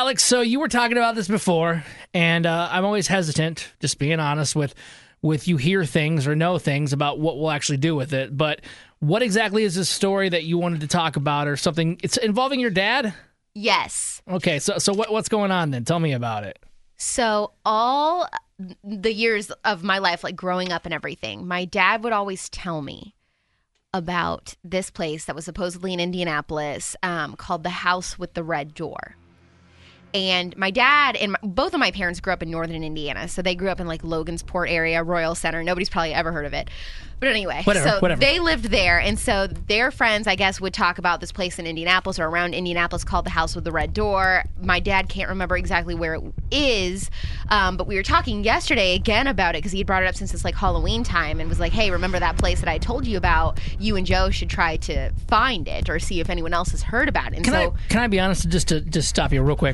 Alex, so you were talking about this before, and I'm always hesitant, just being honest, with you hear things or know things about what we'll actually do with it. But what exactly is this story that you wanted to talk about, or something? It's involving your dad? Yes. Okay, so what's going on then? Tell me about it. So all the years of my life, like growing up and everything, my dad would always tell me about this place that was supposedly in Indianapolis called the House with the Red Door. And my dad and both of my parents grew up in northern Indiana. So they grew up in like Logansport area, Royal Center. Nobody's probably ever heard of it. But anyway, whatever. They lived there. And so their friends, I guess, would talk about this place in Indianapolis or around Indianapolis called the House with the Red Door. My dad can't remember exactly where it is. But we were talking yesterday again about it because he had brought it up since it's like Halloween time and was like, hey, remember that place that I told you about? You and Joe should try to find it or see if anyone else has heard about it. And Can I be honest, just to stop you real quick?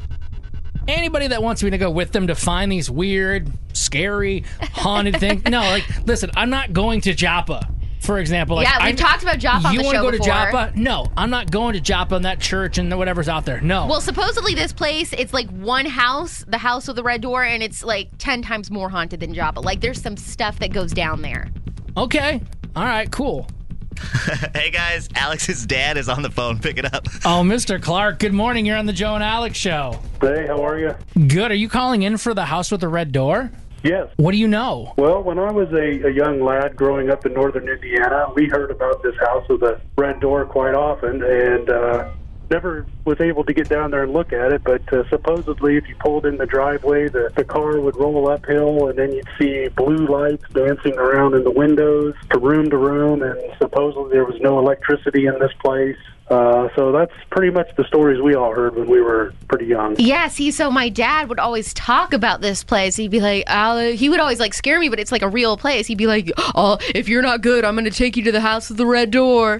Anybody that wants me to go with them to find these weird, scary, haunted things, no, like, listen, I'm not going to Joppa, for example. Like, yeah, we've talked about Joppa on the show before. You want to go to Joppa? No, I'm not going to Joppa and that church and whatever's out there. No. Well, supposedly this place, it's like one house, the House with the Red Door, and it's like 10 times more haunted than Joppa. Like, there's some stuff that goes down there. Okay. All right, cool. Hey, guys. Alex's dad is on the phone. Pick it up. Oh, Mr. Clark, good morning. You're on the Joe and Alex show. Hey, how are you? Good. Are you calling in for the House with the Red Door? Yes. What do you know? Well, when I was a young lad growing up in northern Indiana, we heard about this House with the Red Door quite often, and never was able to get down there and look at it, but supposedly if you pulled in the driveway, the car would roll uphill, and then you'd see blue lights dancing around in the windows to room, and supposedly there was no electricity in this place. So that's pretty much the stories we all heard when we were pretty young. Yeah, see, so my dad would always talk about this place. He'd be like, he would always like scare me, but it's like a real place. He'd be like, oh, if you're not good, I'm going to take you to the House with the Red Door.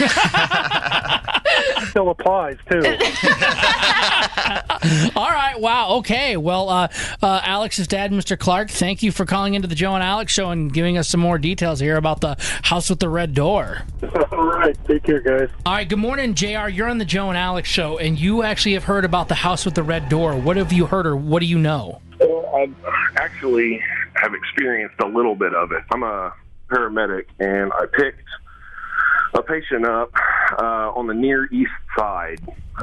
Still applies, too. All right, wow, okay. Well, Alex's dad, Mr. Clark, thank you for calling into the Joe and Alex show and giving us some more details here about the House with the Red Door. All right, take care, guys. All right, good morning, JR. You're on the Joe and Alex show, and you actually have heard about the House with the Red Door. What have you heard, or what do you know? Well, I actually have experienced a little bit of it. I'm a paramedic, and I picked a patient up on the Near East Side.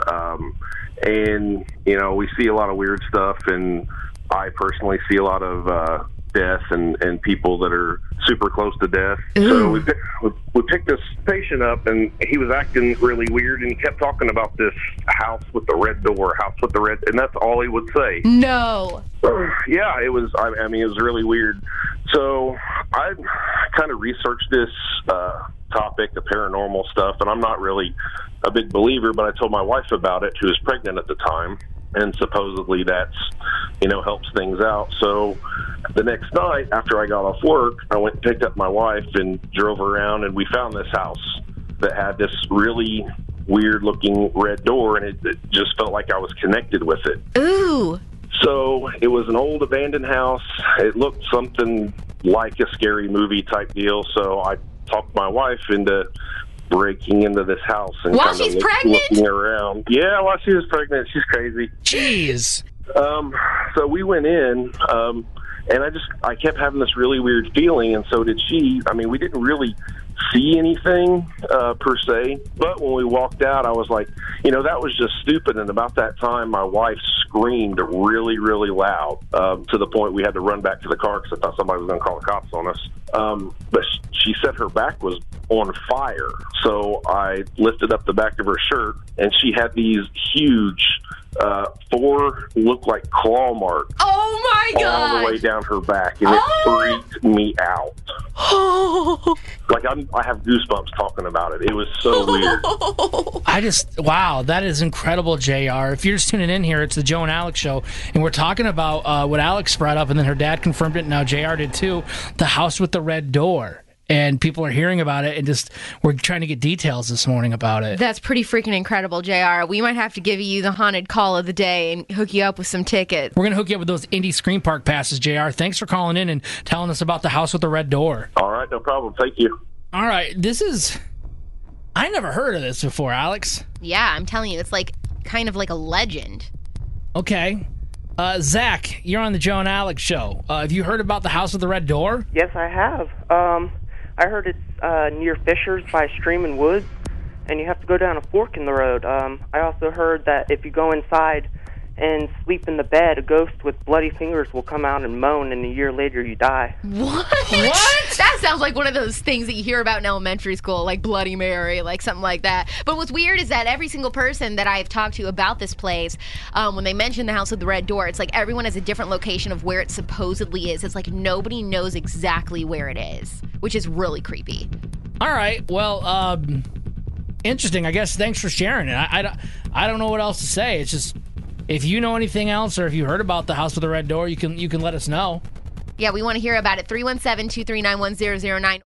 And, you know, we see a lot of weird stuff, and I personally see a lot of death and people that are super close to death. So we picked this patient up, and he was acting really weird, and he kept talking about this house with the red door, and that's all he would say. No. Yeah, it was, I mean, it was really weird. So I kind of researched this topic, the paranormal stuff, and I'm not really a big believer, but I told my wife about it, who was pregnant at the time, and supposedly that's, you know, helps things out. So the next night after I got off work, I went and picked up my wife and drove around, and we found this house that had this really weird looking red door, and it just felt like I was connected with it. Ooh. So it was an old abandoned house. It looked something like a scary movie type deal. So I talked my wife into breaking into this house and while she's pregnant, looking around. Yeah, while she was pregnant. She's crazy. Jeez. So we went in, and I kept having this really weird feeling, and so did she. I mean, we didn't really see anything per se, but when we walked out, I was like, you know, that was just stupid. And about that time, my wife screamed really, really loud to the point we had to run back to the car because I thought somebody was going to call the cops on us. But she said her back was on fire, so I lifted up the back of her shirt, and she had these huge 4 look like claw marks. Oh my God! All the way down her back, and it freaked me out. Like I have goosebumps talking about it. It was so weird. Wow, that is incredible, JR. If you're just tuning in here, it's the Joe and Alex show, and we're talking about what Alex brought up, and then her dad confirmed it, and now JR did too, the House with the Red Door. And people are hearing about it, and just we're trying to get details this morning about it. That's pretty freaking incredible, JR. We might have to give you the haunted call of the day and hook you up with some tickets. We're going to hook you up with those Indy Scream Park passes, JR. Thanks for calling in and telling us about the House with the Red Door. All right, no problem. Thank you. All right, I never heard of this before, Alex. Yeah, I'm telling you, it's like kind of like a legend. Okay. Zach, you're on the Joe and Alex show. Have you heard about the House with the Red Door? Yes, I have. I heard it's near Fishers by Stream and Woods, and you have to go down a fork in the road. I also heard that if you go inside and sleep in the bed, a ghost with bloody fingers will come out and moan, and a year later you die. What? What? That sounds like one of those things that you hear about in elementary school, like Bloody Mary, like something like that. But what's weird is that every single person that I've talked to about this place, when they mention the House of the Red Door, it's like everyone has a different location of where it supposedly is. It's like nobody knows exactly where it is, which is really creepy. All right. Well, interesting. I guess thanks for sharing it. I don't know what else to say. It's just, if you know anything else or if you heard about the House with the Red Door, you can let us know. Yeah, we want to hear about it. 317-239-1009.